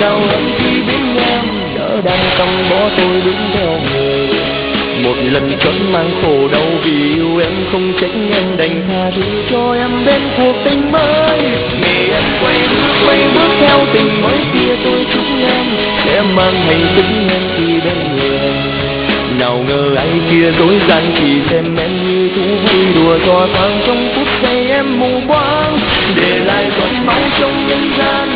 nào em khi bên em đỡ đành còng bỏ tôi đứng theo người. Một lần chót mang khổ đau vì yêu em không trách em đành tha thứ cho em bên cuộc tình mới. Để em quay bước theo tình mới kia tôi chúc em sẽ mang hạnh phúc em khi bên người. Nào ngờ ai kia dối gian chỉ xem em như thú vui đùa trò thoáng trong phút giây em mù quáng, để lại giọt máu trong nhân gian